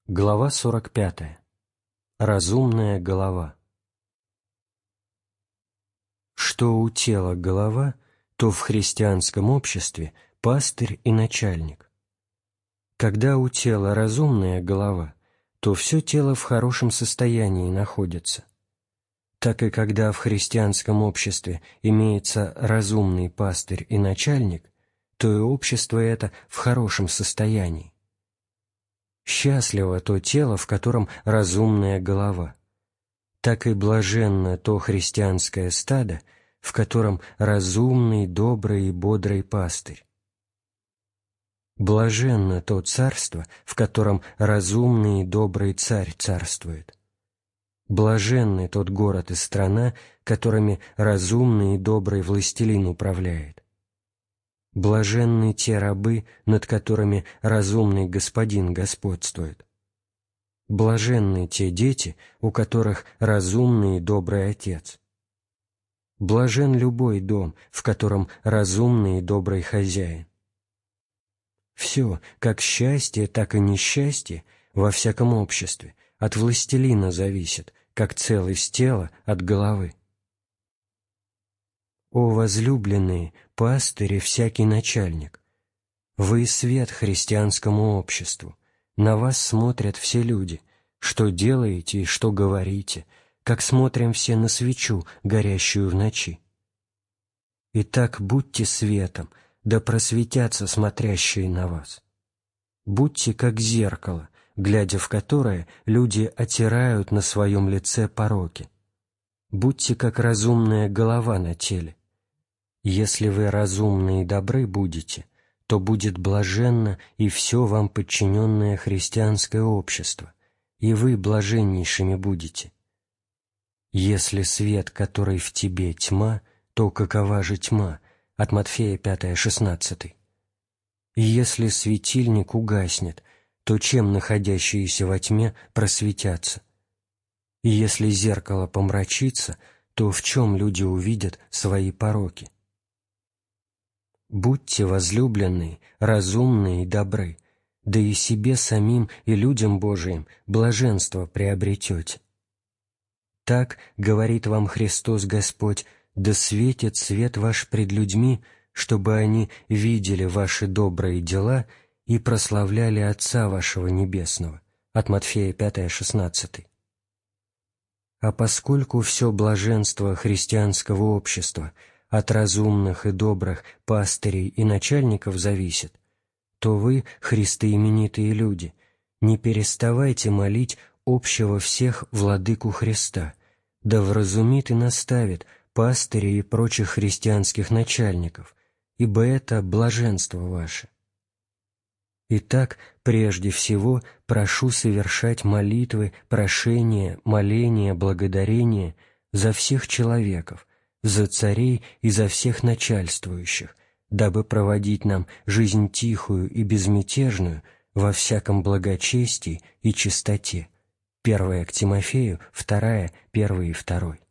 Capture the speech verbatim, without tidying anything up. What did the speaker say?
Глава сорок пятая. Разумная голова. Что у тела голова, то в христианском обществе пастырь и начальник. Когда у тела разумная голова, то все тело в хорошем состоянии находится. Так и когда в христианском обществе имеется разумный пастырь и начальник, то и общество это в хорошем состоянии. Счастливо то тело, в котором разумная голова. Так и блаженно то христианское стадо, в котором разумный, добрый и бодрый пастырь. Блаженно то царство, в котором разумный и добрый царь царствует. Блаженный тот город и страна, которыми разумный и добрый властелин управляет. Блаженны те рабы, над которыми разумный господин господствует. Блаженны те дети, у которых разумный и добрый отец. Блажен любой дом, в котором разумный и добрый хозяин. Все, как счастье, так и несчастье, во всяком обществе, от властелина зависит, как целость тела от головы. О возлюбленные, пастырь и всякий начальник! Вы свет христианскому обществу, на вас смотрят все люди, что делаете и что говорите, как смотрим все на свечу, горящую в ночи. Итак, будьте светом, да просветятся смотрящие на вас. Будьте как зеркало, глядя в которое люди отирают на своем лице пороки. Будьте как разумная голова на теле. Если вы разумны и добры будете, то будет блаженно и все вам подчиненное христианское общество, и вы блаженнейшими будете. Если свет, который в тебе, тьма, то какова же тьма? От Матфея пятое шестнадцатый. И если светильник угаснет, то чем находящиеся во тьме просветятся? И если зеркало помрачится, то в чем люди увидят свои пороки? Будьте возлюбленные, разумные и добры, да и себе самим и людям Божиим блаженство приобретете. Так, говорит вам Христос Господь, да светит свет ваш пред людьми, чтобы они видели ваши добрые дела и прославляли Отца вашего Небесного. От Матфея пятое шестнадцатый. А поскольку все блаженство христианского общества от разумных и добрых пастырей и начальников зависит, то вы, христоименитые люди, не переставайте молить общего всех владыку Христа, да вразумит и наставит пастырей и прочих христианских начальников, ибо это блаженство ваше. Итак, прежде всего прошу совершать молитвы, прошения, моления, благодарения за всех человеков, за царей и за всех начальствующих, дабы проводить нам жизнь тихую и безмятежную во всяком благочестии и чистоте. Первое к Тимофею, вторая, первый и второй.